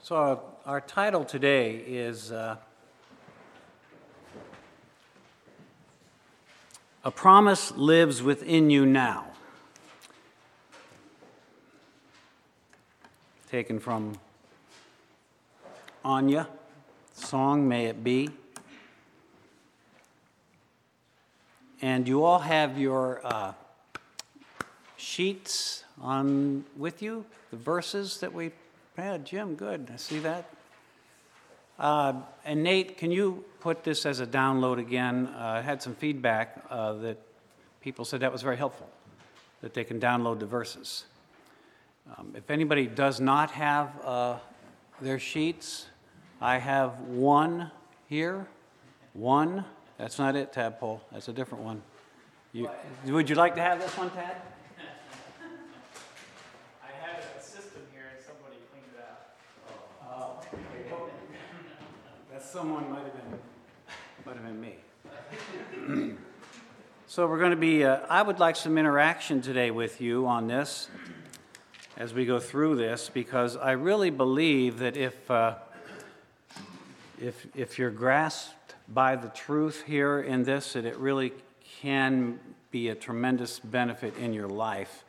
So our title today is A Promise Lives Within You Now. Taken from Anya, song May It Be. And you all have your sheets on with you, the verses that we had. Jim, good. I see that. And Nate, can you put this as a download again? I had some feedback that people said that was very helpful, that they can download the verses. If anybody does not have their sheets, I have one here. One. That's not it, Tadpole. That's a different one. Would you like to have this one, Tad? I had a system here and somebody cleaned it out. That someone might have been me. So we're going to be, I would like some interaction today with you on this as we go through this, because I really believe that if you're grasped by the truth here in this, that it really can be a tremendous benefit in your life.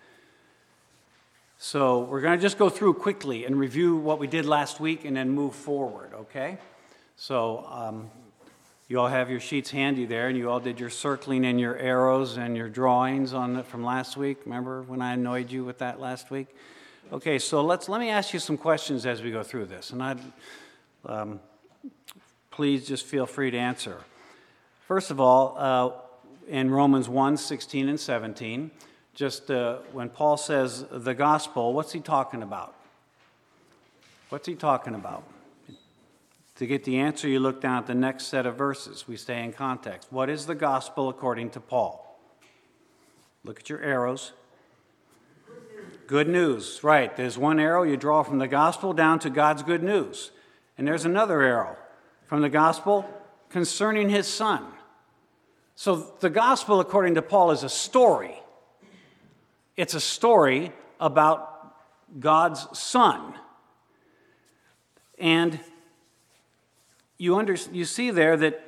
So we're going to just go through quickly and review what we did last week and then move forward, okay? So you all have your sheets handy there, and you all did your circling and your arrows and your drawings on it from last week. Remember when I annoyed you with that last week? Okay, so let me ask you some questions as we go through this, and please just feel free to answer. First of all, in Romans 1, 16 and 17, just when Paul says the gospel, what's he talking about? What's he talking about? To get the answer, you look down at the next set of verses. We stay in context. What is the gospel according to Paul? Look at your arrows. Good news, right. There's one arrow you draw from the gospel down to God's good news. And there's another arrow from the gospel concerning his son. So the gospel, according to Paul, is a story. It's a story about God's son. And you see there that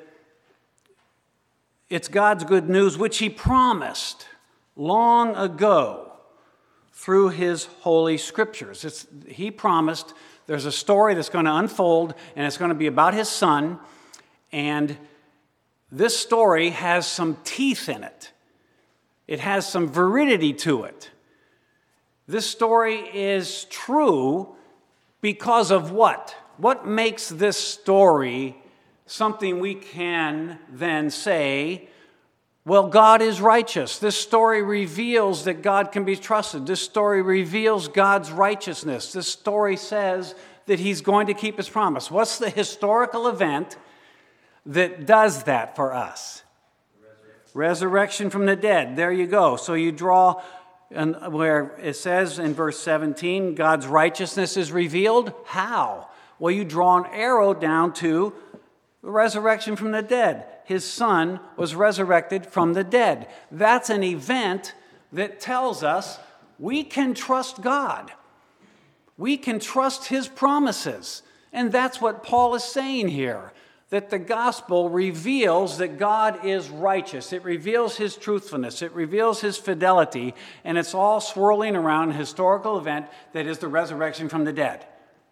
it's God's good news, which he promised long ago through his holy scriptures. He promised there's a story that's going to unfold, and it's going to be about his son, and this story has some teeth in it. It has some validity to it. This story is true because of what? What makes this story something we can then say, well, God is righteous. This story reveals that God can be trusted. This story reveals God's righteousness. This story says that he's going to keep his promise. What's the historical event that does that for us? Resurrection from the dead. There you go. So you draw, and where it says in verse 17, God's righteousness is revealed. How? Well, you draw an arrow down to the resurrection from the dead. His son was resurrected from the dead. That's an event that tells us we can trust God. We can trust his promises. And that's what Paul is saying here, that the gospel reveals that God is righteous. It reveals his truthfulness. It reveals his fidelity. And it's all swirling around a historical event that is the resurrection from the dead.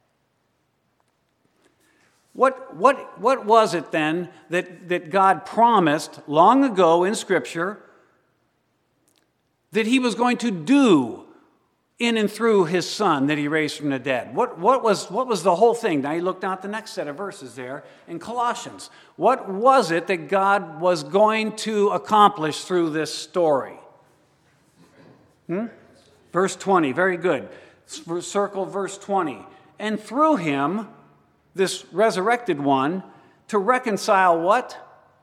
What was it then that God promised long ago in Scripture that he was going to do in and through his son that he raised from the dead? What was the whole thing? Now you look down at the next set of verses there in Colossians. What was it that God was going to accomplish through this story? Verse 20, very good. Circle verse 20. And through him, this resurrected one, to reconcile what?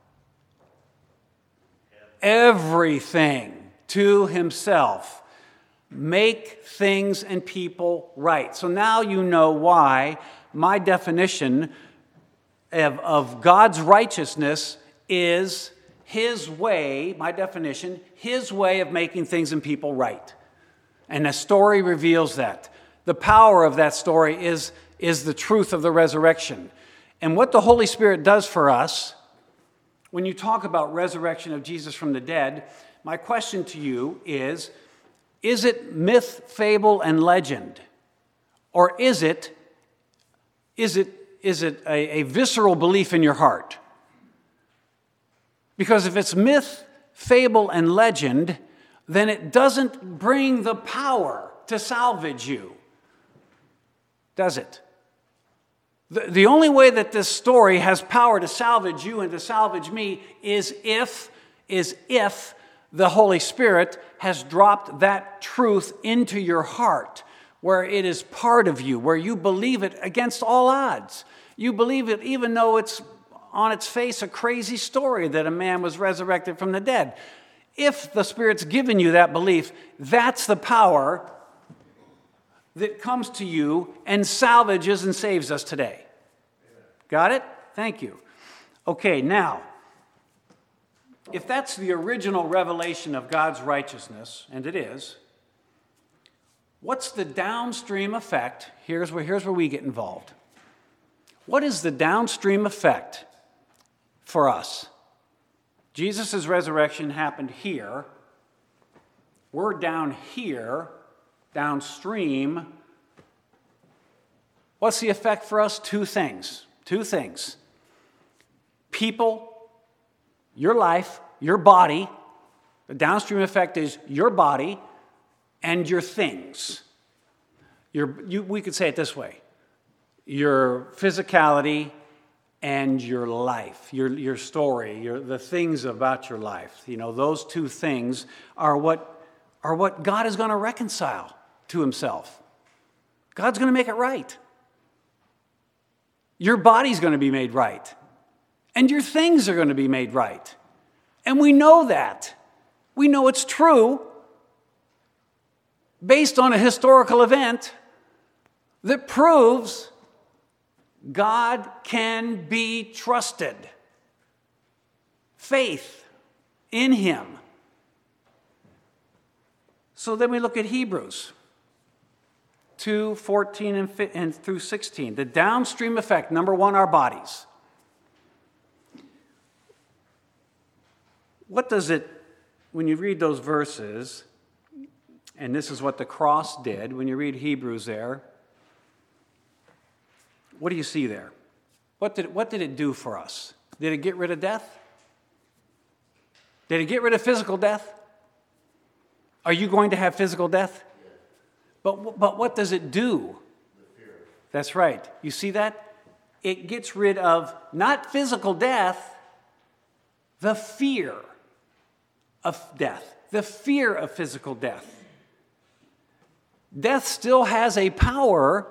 Everything to himself. Make things and people right. So now you know why my definition of God's righteousness is his way, my definition, his way of making things and people right. And the story reveals that. The power of that story is is the truth of the resurrection. And what the Holy Spirit does for us, when you talk about resurrection of Jesus from the dead, my question to you is it myth, fable, and legend? Or is it a visceral belief in your heart? Because if it's myth, fable, and legend, then it doesn't bring the power to salvage you, does it? The only way that this story has power to salvage you and to salvage me is if the Holy Spirit has dropped that truth into your heart, where it is part of you, where you believe it against all odds. You believe it even though it's on its face a crazy story that a man was resurrected from the dead. If the Spirit's given you that belief, that's the power that comes to you and salvages and saves us today. Got it? Thank you. Okay, now, if that's the original revelation of God's righteousness, and it is, what's the downstream effect? Here's where we get involved. What is the downstream effect for us? Jesus' resurrection happened here. We're down here, downstream. What's the effect for us? Two things. People, your life, your body. The downstream effect is your body and your things. We could say it this way. Your physicality and your life, your story, the things about your life. You know, those two things are what God is going to reconcile to himself. God's going to make it right. Your body's going to be made right. And your things are going to be made right. And we know that. We know it's true based on a historical event that proves God can be trusted. Faith in him. So then we look at Hebrews 2:14 and through 16. The downstream effect, number one, our bodies. What does it, when you read those verses, and this is what the cross did, when you read Hebrews there, what do you see there? What did it do for us? Did it get rid of death? Did it get rid of physical death? Are you going to have physical death? But what does it do? That's right. You see that? It gets rid of not physical death, the fear of death, the fear of physical death. Death still has a power,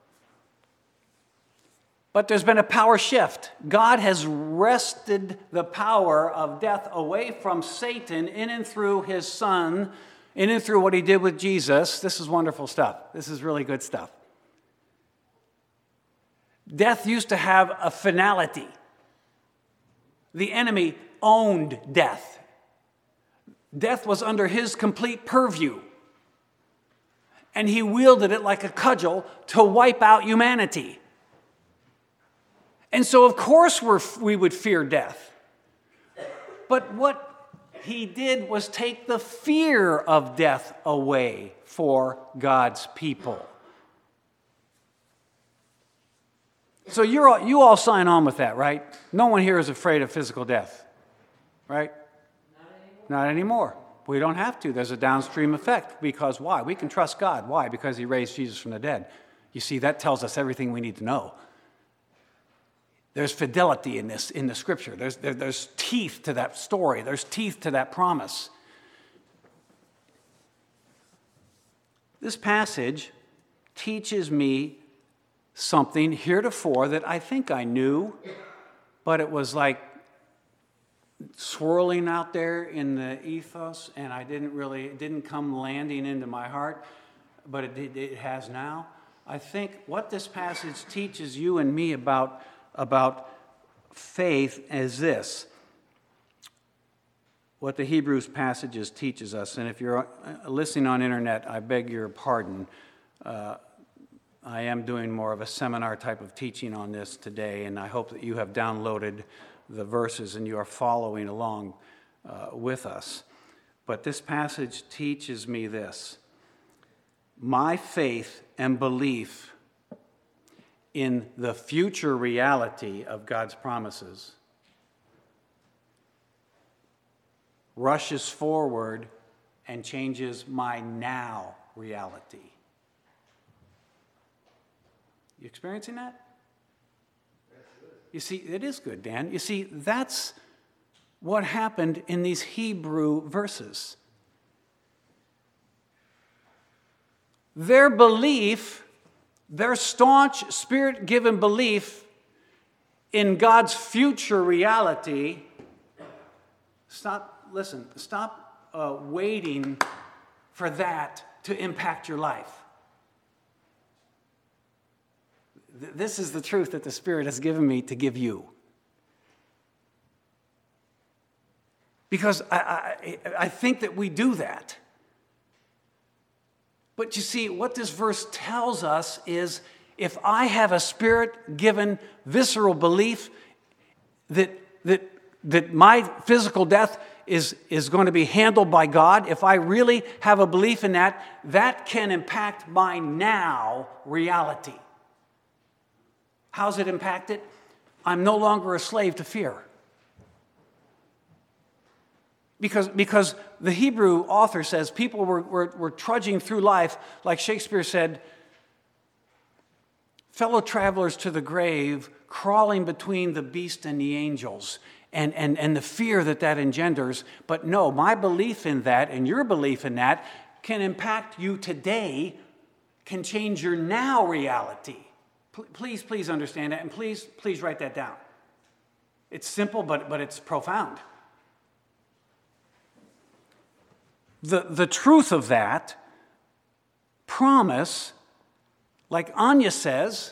but there's been a power shift. God has wrested the power of death away from Satan in and through his Son, in and through what he did with Jesus. This is wonderful stuff. This is really good stuff. Death used to have a finality. The enemy owned death. Death was under his complete purview. And he wielded it like a cudgel to wipe out humanity. And so, of course, we would fear death. But what he did was take the fear of death away for God's people. So you all sign on with that, right? No one here is afraid of physical death, right? Not anymore. We don't have to. There's a downstream effect. Because why? We can trust God. Why? Because he raised Jesus from the dead. You see, that tells us everything we need to know. There's fidelity in the scripture. There's teeth to that story. There's teeth to that promise. This passage teaches me something heretofore that I think I knew, but it was like swirling out there in the ethos, and it didn't come landing into my heart, but it has now. I think what this passage teaches you and me about faith is this. What the Hebrews passages teaches us, and if you're listening on internet, I beg your pardon. I am doing more of a seminar type of teaching on this today, and I hope that you have downloaded the verses and you are following along with us. But this passage teaches me this. My faith and belief in the future reality of God's promises rushes forward and changes my now reality. You experiencing that? You see, it is good, Dan. You see, that's what happened in these Hebrew verses. Their belief, their staunch, Spirit-given belief in God's future reality, stop waiting for that to impact your life. This is the truth that the Spirit has given me to give you. Because I think that we do that. But you see, what this verse tells us is if I have a Spirit-given visceral belief that my physical death is going to be handled by God, if I really have a belief in that, that can impact my now reality. How's it impacted? I'm no longer a slave to fear. Because the Hebrew author says people were trudging through life, like Shakespeare said, fellow travelers to the grave, crawling between the beast and the angels, and the fear that engenders. But no, my belief in that and your belief in that can impact you today, can change your now reality. Please understand that, and please write that down. It's simple, but it's profound. The truth of that promise, like Anya says,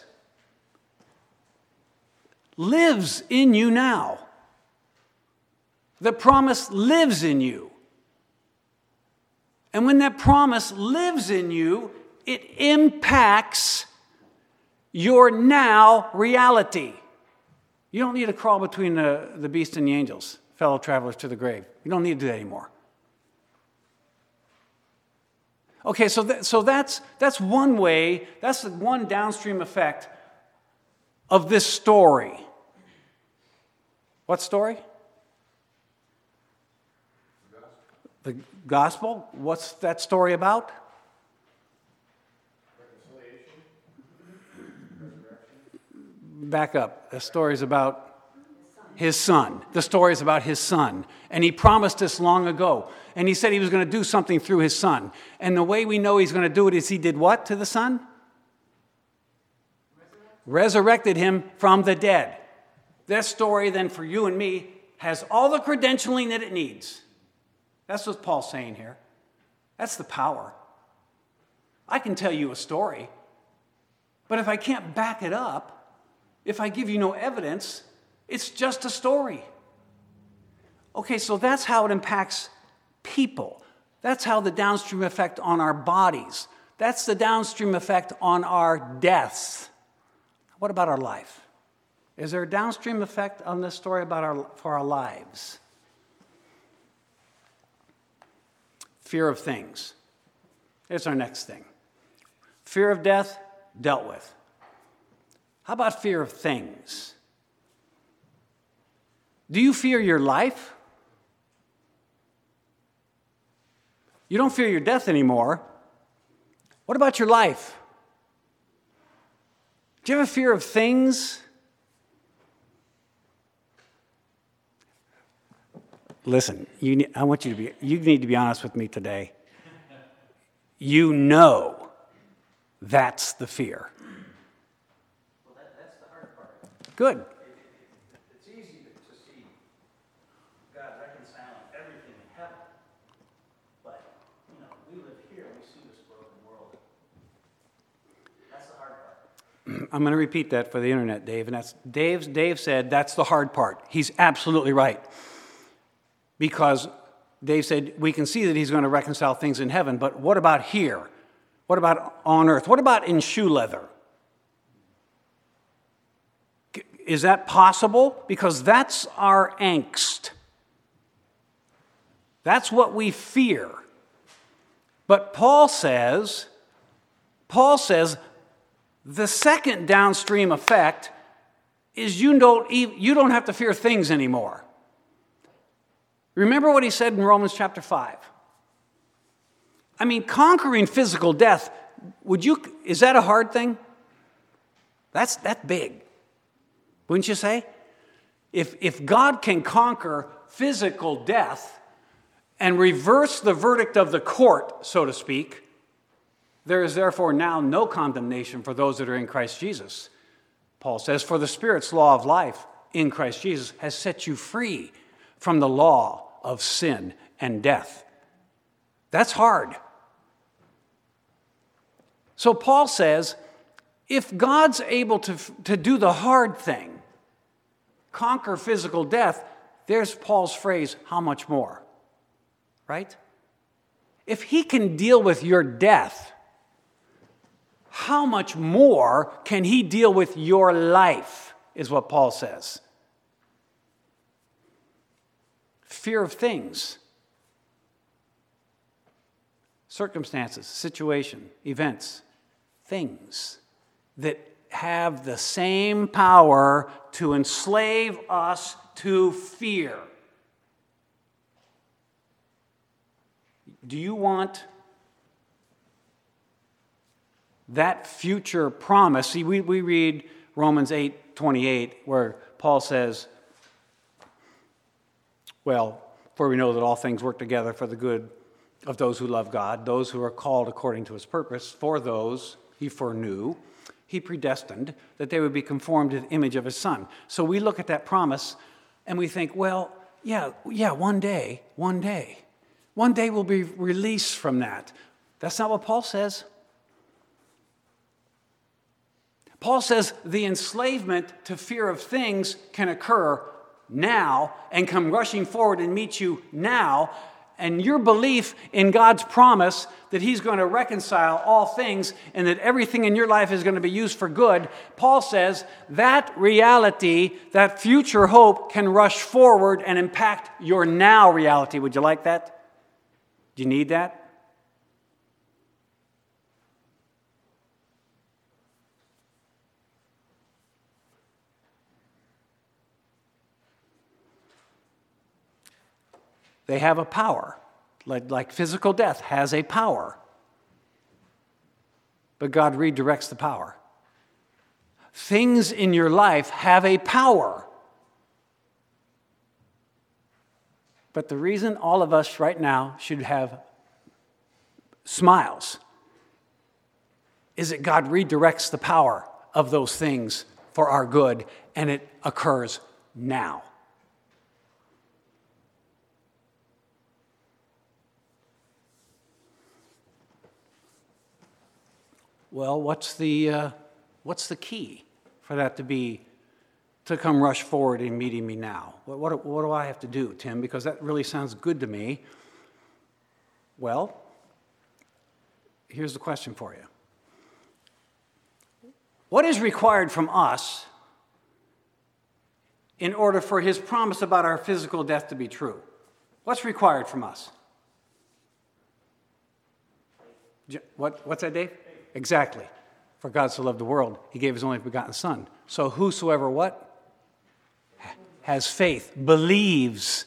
lives in you now. The promise lives in you. And when that promise lives in you, it impacts your now reality. You don't need to crawl between the beast and the angels, fellow travelers to the grave. You don't need to do that anymore. Okay, so that's one way, that's the one downstream effect of this story. What story? The gospel. What's that story about? Reconciliation. Back up. The story is about his son. The story is about his son. And he promised us long ago. And he said he was going to do something through his son. And the way we know he's going to do it is he did what to the son? Resurrected him from the dead. That story then for you and me has all the credentialing that it needs. That's what Paul's saying here. That's the power. I can tell you a story, but if I can't back it up, if I give you no evidence, it's just a story. Okay, so that's how it impacts people. That's how the downstream effect on our bodies. That's the downstream effect on our deaths. What about our life? Is there a downstream effect on this story for our lives? Fear of things. Here's our next thing. Fear of death, dealt with. How about fear of things? Do you fear your life? You don't fear your death anymore. What about your life? Do you have a fear of things? Listen, you need to be honest with me today. You know that's the fear. Well, that's the hard part. Good. It's easy to see God reconciling everything in heaven. But, we live here, we see this broken world. That's the hard part. I'm going to repeat that for the internet, Dave. And that's Dave said that's the hard part. He's absolutely right. Because Dave said we can see that he's going to reconcile things in heaven, but what about here? What about on earth? What about in shoe leather? Is that possible? Because that's our angst. That's what we fear. But Paul says the second downstream effect is you don't have to fear things anymore. Remember what he said in Romans chapter 5. I mean, conquering physical death, is that a hard thing? That's big. Wouldn't you say? If God can conquer physical death and reverse the verdict of the court, so to speak, there is therefore now no condemnation for those that are in Christ Jesus. Paul says, for the Spirit's law of life in Christ Jesus has set you free from the law of sin and death. That's hard. So Paul says, if God's able to do the hard thing, conquer physical death, there's Paul's phrase, how much more? Right? If he can deal with your death, how much more can he deal with your life, is what Paul says. Fear of things, circumstances, situation, events, things that have the same power to enslave us to fear. Do you want that future promise? See, we read Romans 8:28, where Paul says, well, for we know that all things work together for the good of those who love God, those who are called according to his purpose. For those he foreknew, he predestined that they would be conformed to the image of his Son. So we look at that promise and we think, well, yeah, one day we'll be released from that. That's not what Paul says. Paul says the enslavement to fear of things can occur now and come rushing forward and meet you now. And your belief in God's promise that he's going to reconcile all things and that everything in your life is going to be used for good, Paul says that reality, that future hope can rush forward and impact your now reality. Would you like that? Do you need that? They have a power, like physical death has a power. But God redirects the power. Things in your life have a power. But the reason all of us right now should have smiles is that God redirects the power of those things for our good, and it occurs now. Well, what's the key for that to come rush forward in meeting me now? What do I have to do, Tim? Because that really sounds good to me. Well, here's the question for you. What is required from us in order for his promise about our physical death to be true? What's required from us? What's that, Dave? Exactly. For God so loved the world, he gave his only begotten Son. So whosoever what? Has faith, believes.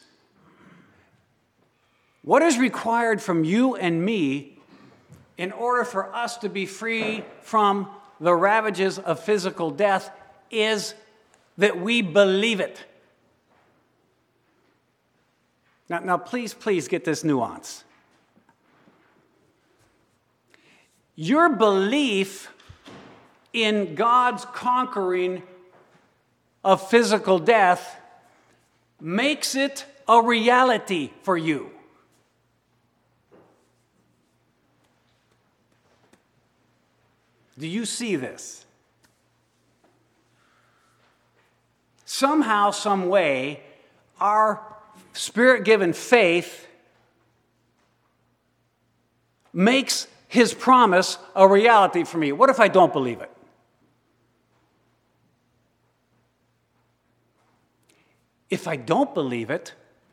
What is required from you and me in order for us to be free from the ravages of physical death is that we believe it. Now please get this nuance. Your belief in God's conquering of physical death makes it a reality for you. Do you see this? Somehow, some way, our Spirit-given faith makes his promise a reality for me. What if I don't believe it? If I don't believe it,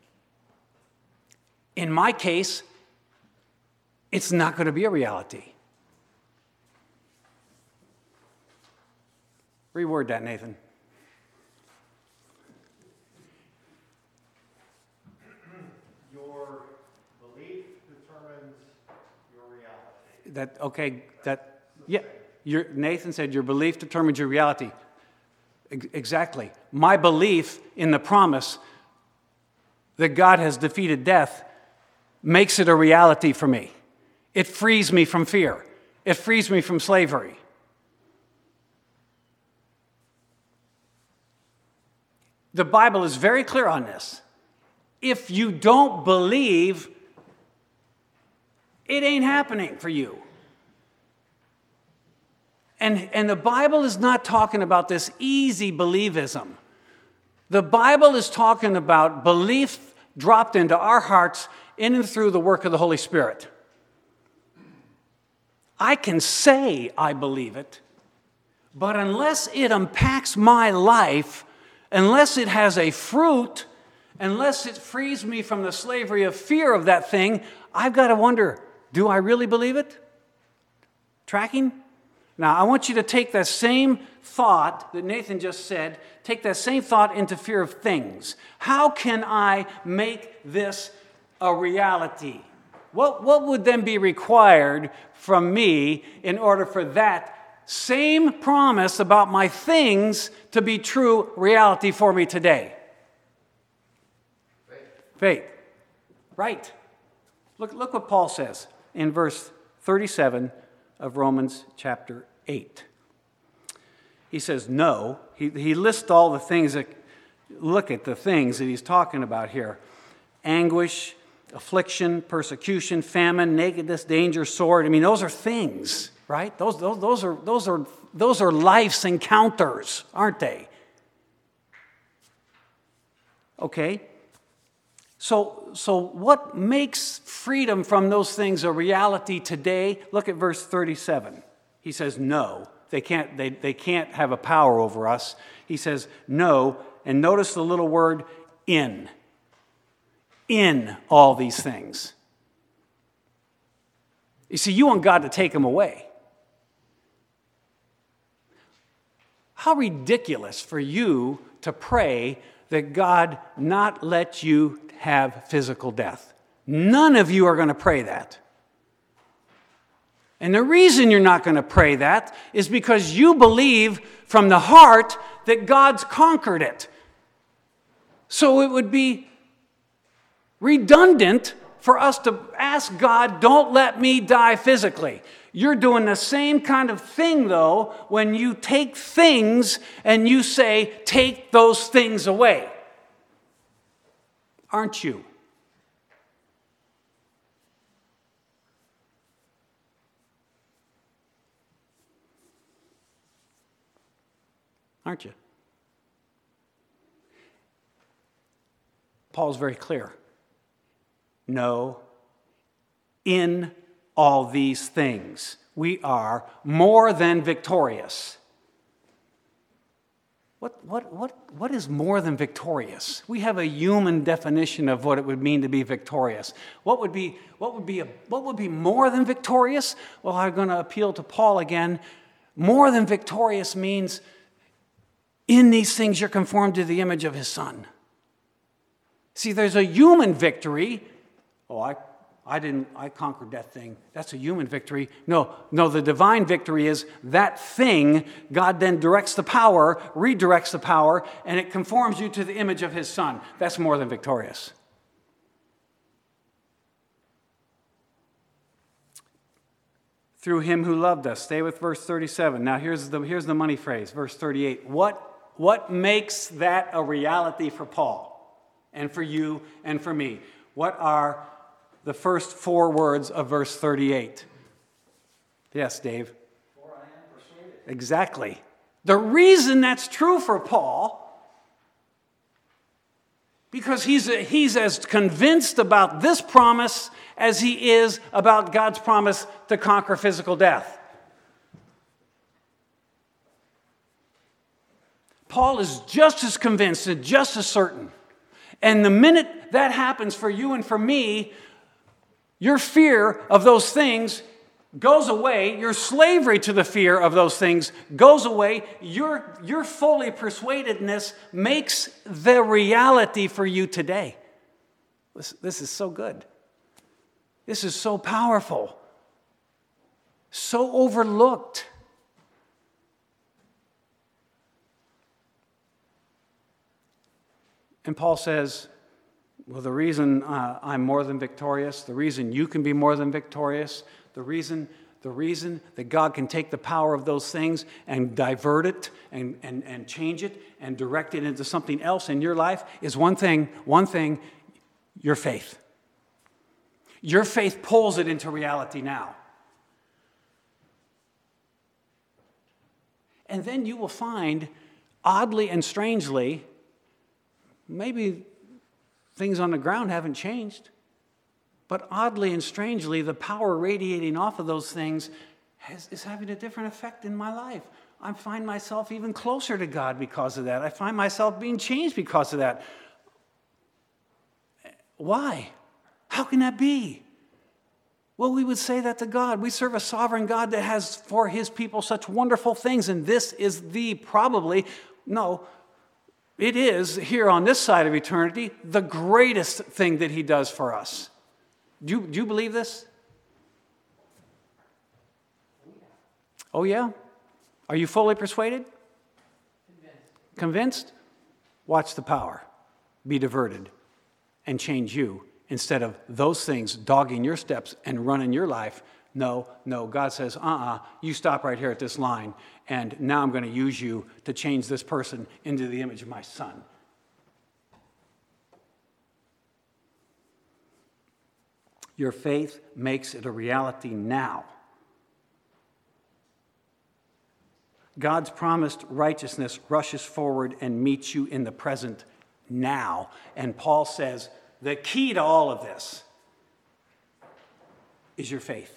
in my case, it's not going to be a reality. Reword that, Nathan. Your belief determines your reality. Nathan said your belief determines your reality. Exactly. My belief in the promise that God has defeated death makes it a reality for me. It frees me from fear. It frees me from slavery. The Bible is very clear on this. If you don't believe, it ain't happening for you. And the Bible is not talking about this easy believism. The Bible is talking about belief dropped into our hearts in and through the work of the Holy Spirit. I can say I believe it, but unless it impacts my life, unless it has a fruit, unless it frees me from the slavery of fear of that thing, I've got to wonder, do I really believe it? Tracking? Now, I want you to take that same thought that Nathan just said, take that same thought into fear of things. How can I make this a reality? What would then be required from me in order for that same promise about my things to be true reality for me today? Faith. Right. Look what Paul says in verse 37 of Romans chapter 8. He says, no. He lists all the things that, look at the things that he's talking about here. Anguish, affliction, persecution, famine, nakedness, danger, sword. I mean, those are things, right? Those are life's encounters, aren't they? Okay. So what makes freedom from those things a reality today? Look at verse 37. He says, no, they can't have a power over us. He says, no, and notice the little word in. In all these things. You see, you want God to take them away. How ridiculous for you to pray that God not let you have physical death. None of you are going to pray that. And the reason you're not going to pray that is because you believe from the heart that God's conquered it. So it would be redundant for us to ask God, don't let me die physically. You're doing the same kind of thing, though, when you take things and you say, take those things away. Aren't you? Aren't you? Paul's very clear. No, in all these things, we are more than victorious. What is more than victorious? We have a human definition of what it would mean to be victorious. What would be more than victorious? Well, I'm going to appeal to Paul again. More than victorious means in these things you're conformed to the image of his Son. See, there's a human victory. Oh, I conquered that thing. That's a human victory. No, the divine victory is that thing. God then directs the power, redirects the power, and it conforms you to the image of his Son. That's more than victorious. Through him who loved us. Stay with verse 37. Now here's the money phrase, verse 38. What makes that a reality for Paul and for you and for me? What are the first four words of verse 38? Yes, Dave. For I am persuaded. Exactly. The reason that's true for Paul, because he's as convinced about this promise as he is about God's promise to conquer physical death. Paul is just as convinced and just as certain And the minute that happens for you and for me, your fear of those things goes away. Your slavery to the fear of those things goes away. Your fully persuadedness makes the reality for you today. This is so good. This is so powerful. So overlooked. And Paul says, well, the reason I'm more than victorious, the reason you can be more than victorious, the reason that God can take the power of those things and divert it and change it and direct it into something else in your life is one thing, your faith. Your faith pulls it into reality now. And then you will find, oddly and strangely, maybe things on the ground haven't changed, but oddly and strangely, the power radiating off of those things is having a different effect in my life. I find myself even closer to God because of that. I find myself being changed because of that. Why? How can that be? Well, we would say that to God. We serve a sovereign God that has for his people such wonderful things, and this is it is, here on this side of eternity, the greatest thing that he does for us. Do you believe this? Oh, yeah? Are you fully persuaded? Convinced? Watch the power be diverted and change you instead of those things dogging your steps and running your life. No, God says, you stop right here at this line, and now I'm going to use you to change this person into the image of my Son. Your faith makes it a reality now. God's promised righteousness rushes forward and meets you in the present now. And Paul says, the key to all of this is your faith.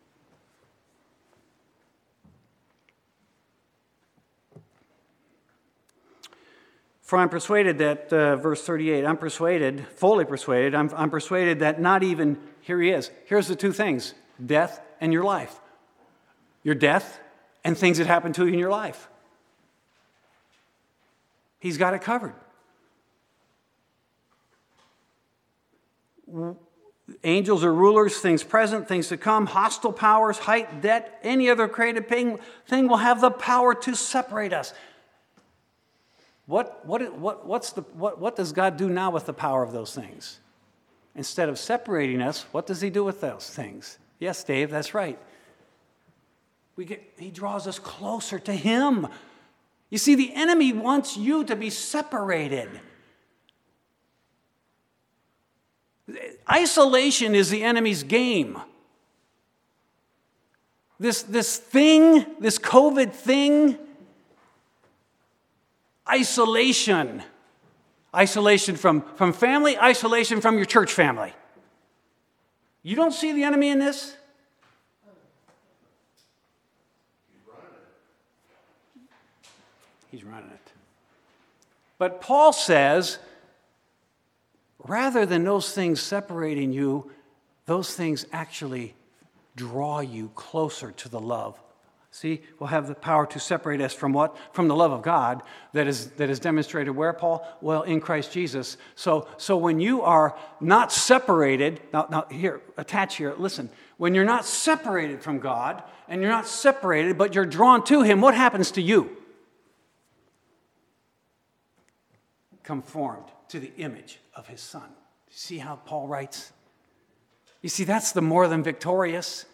For I'm persuaded that, verse 38, I'm persuaded, fully persuaded, I'm persuaded that not even, here he is, here's the two things, death and your life. Your death and things that happen to you in your life. He's got it covered. Angels or rulers, things present, things to come, hostile powers, height, depth, any other created thing will have the power to separate us. What does God do now with the power of those things? Instead of separating us, what does he do with those things? Yes, Dave, that's right. He draws us closer to him. You see, the enemy wants you to be separated. Isolation is the enemy's game. This thing, this COVID thing, isolation. Isolation from family, isolation from your church family. You don't see the enemy in this? He's running it. But Paul says, rather than those things separating you, those things actually draw you closer to the love. See, we'll have the power to separate us from what? From the love of God that is demonstrated where, Paul? Well, in Christ Jesus. So when you are not separated, now here, attach here, listen. When you're not separated from God, and you're not separated, but you're drawn to him, what happens to you? Conformed to the image of his Son. See how Paul writes? You see, that's the more than victorious.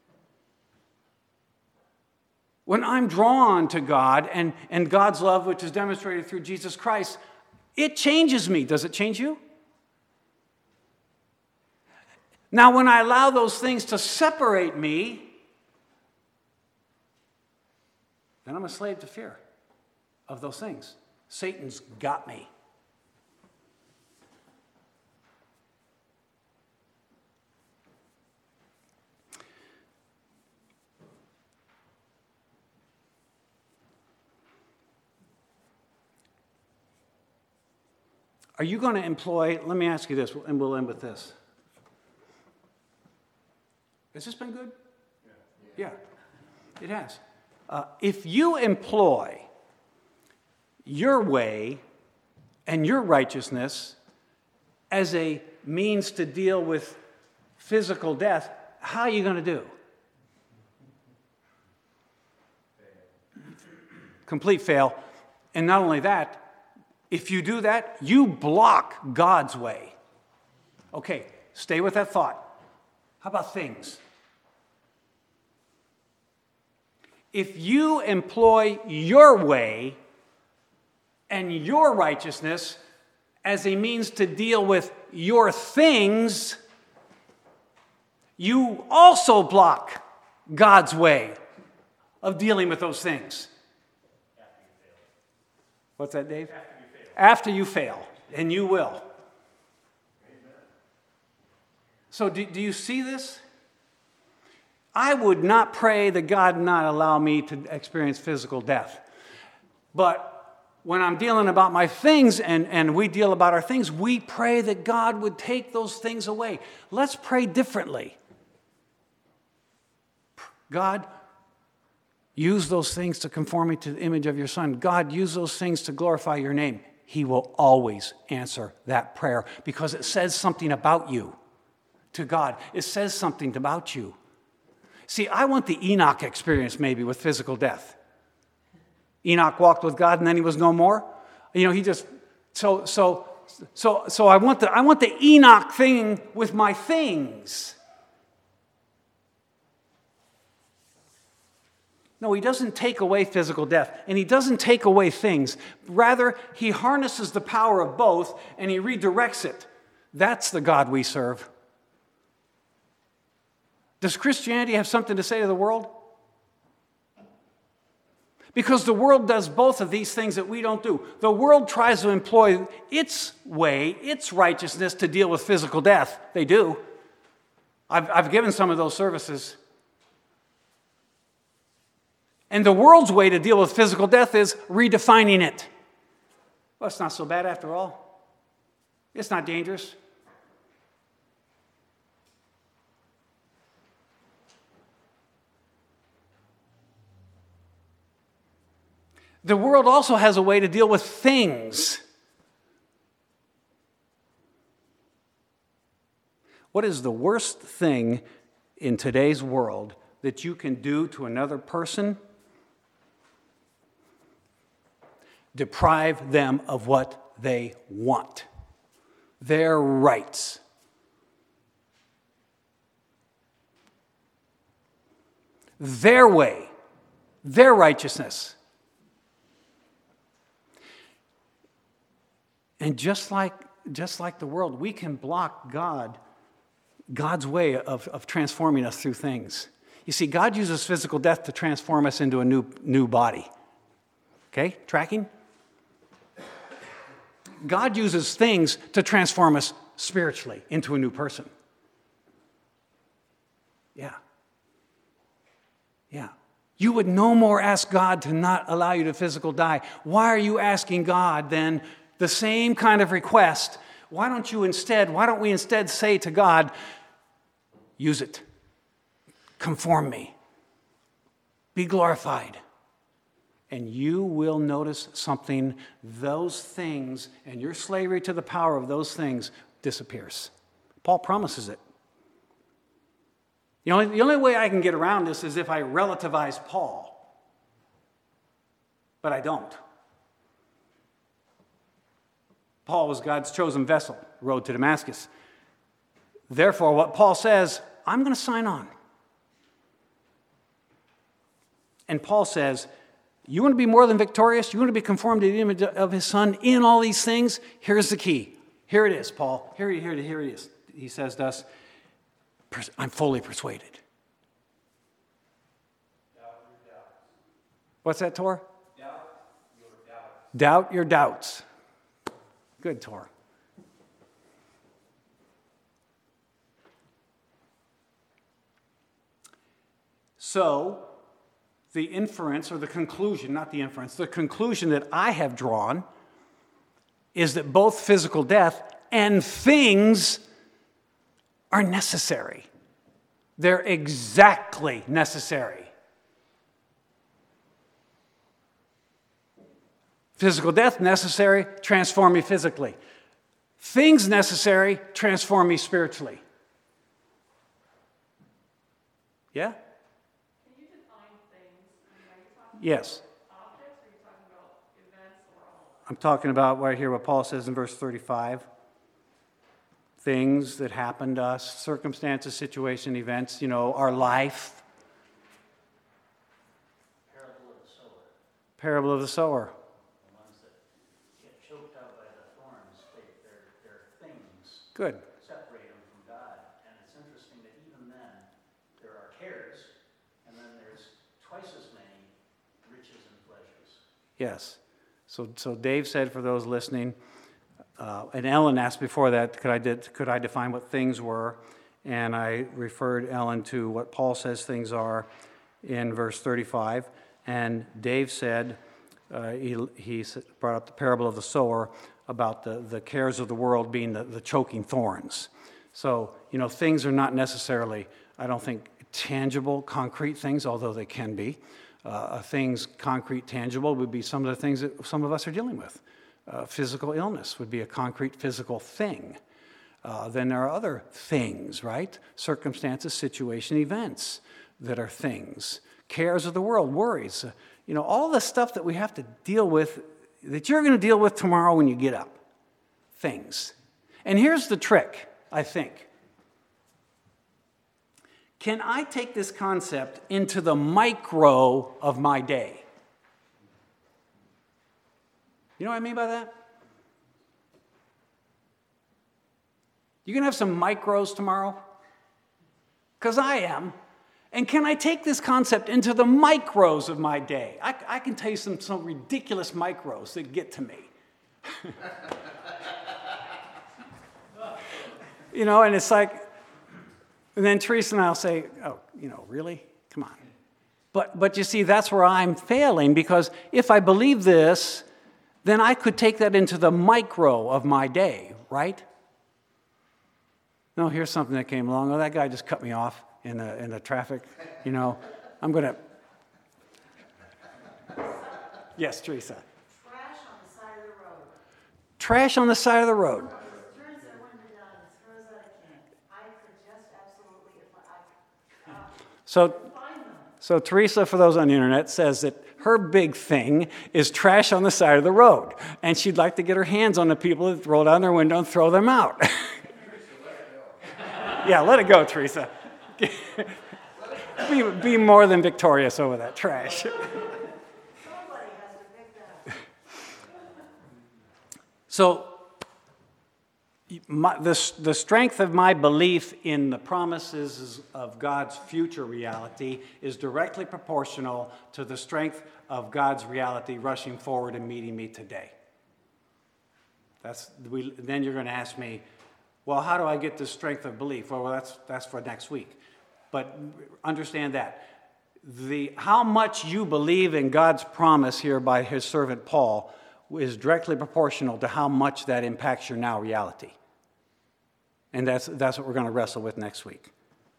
When I'm drawn to God and God's love, which is demonstrated through Jesus Christ, it changes me. Does it change you? Now, when I allow those things to separate me, then I'm a slave to fear of those things. Satan's got me. Are you going to employ, let me ask you this, and we'll end with this. Has this been good? Yeah, it has. If you employ your way and your righteousness as a means to deal with physical death, how are you going to do? Complete fail. And not only that, if you do that, you block God's way. Okay, stay with that thought. How about things? If you employ your way and your righteousness as a means to deal with your things, you also block God's way of dealing with those things. What's that, Dave? After you fail, and you will. Amen. So do you see this? I would not pray that God not allow me to experience physical death. But when I'm dealing about my things and we deal about our things, we pray that God would take those things away. Let's pray differently. God, use those things to conform me to the image of your Son. God, use those things to glorify your name. He will always answer that prayer because it says something about you to God. It says something about you. See, I want the Enoch experience maybe with physical death. Enoch walked with God and then he was no more. You know, he just so I want the Enoch thing with my things. No, he doesn't take away physical death, and he doesn't take away things. Rather, he harnesses the power of both, and he redirects it. That's the God we serve. Does Christianity have something to say to the world? Because the world does both of these things that we don't do. The world tries to employ its way, its righteousness to deal with physical death. They do. I've given some of those services. And the world's way to deal with physical death is redefining it. Well, it's not so bad after all. It's not dangerous. The world also has a way to deal with things. What is the worst thing in today's world that you can do to another person? Deprive them of what they want, their rights. Their way, their righteousness. And just like the world, we can block God's way of transforming us through things. You see, God uses physical death to transform us into a new body. Okay, tracking? God uses things to transform us spiritually into a new person. Yeah. You would no more ask God to not allow you to physical die. Why are you asking God then the same kind of request? Why don't we instead say to God, use it. Conform me. Be glorified. And you will notice something. Those things and your slavery to the power of those things disappears. Paul promises it. The only way I can get around this is if I relativize Paul. But I don't. Paul was God's chosen vessel, road to Damascus. Therefore, what Paul says, I'm going to sign on. And Paul says, you want to be more than victorious? You want to be conformed to the image of his Son in all these things? Here's the key. Here it is, Paul. Here it is. He says to us, I'm fully persuaded. What's that, Tor? Doubt your doubts. Good, Tor. So, the inference, or the conclusion, not the inference, the conclusion that I have drawn is that both physical death and things are necessary. They're exactly necessary. Physical death necessary, transform me physically. Things necessary, transform me spiritually. Yeah? Can you define things? Are you talking Yes. about objects, or are you talking about events or all? I'm talking about right here what Paul says in verse 35. Things that happen to us, circumstances, situation, events, our life. Parable of the sower. Parable of the sower. The ones that get choked out by the thorns, they're things. Good. Separate them from God. And it's interesting that even then, there are cares, and then there's twice as many riches and pleasures. Yes. So Dave said for those listening, and Ellen asked before that, could I define what things were? And I referred Ellen to what Paul says things are in verse 35. And Dave said, he brought up the parable of the sower about the cares of the world being the choking thorns. So, things are not necessarily, I don't think, tangible, concrete things, although they can be. Things concrete, tangible would be some of the things that some of us are dealing with. Physical illness would be a concrete physical thing. Then there are other things, right? Circumstances, situation, events that are things. Cares of the world, worries. All the stuff that we have to deal with, that you're going to deal with tomorrow when you get up. Things. And here's the trick, I think. Can I take this concept into the micro of my day? You know what I mean by that? You going to have some micros tomorrow? Because I am. And can I take this concept into the micros of my day? I can tell you some ridiculous micros that get to me. And it's like, and then Teresa and I'll say, oh, really? Come on. But you see, that's where I'm failing, because if I believe this, then I could take that into the micro of my day, right? No, here's something that came along. Oh, that guy just cut me off in the traffic. I'm going to... Yes, Teresa. Trash on the side of the road. Trash on the side of the road. It turns their window down and throws out a can. I could just absolutely, if I find them. So Teresa, for those on the internet, says that her big thing is trash on the side of the road. And she'd like to get her hands on the people that roll down their window and throw them out. Yeah, let it go, Teresa. Be more than victorious over that trash. Somebody has to pick that up. So the strength of my belief in the promises of God's future reality is directly proportional to the strength of God's reality rushing forward and meeting me today. Then you're going to ask me, well, how do I get this strength of belief? Well, that's for next week. But understand that. How much you believe in God's promise here by his servant Paul is directly proportional to how much that impacts your now reality. And that's what we're going to wrestle with next week.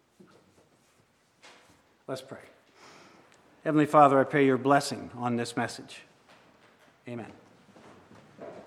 Let's pray. Heavenly Father, I pray your blessing on this message. Amen.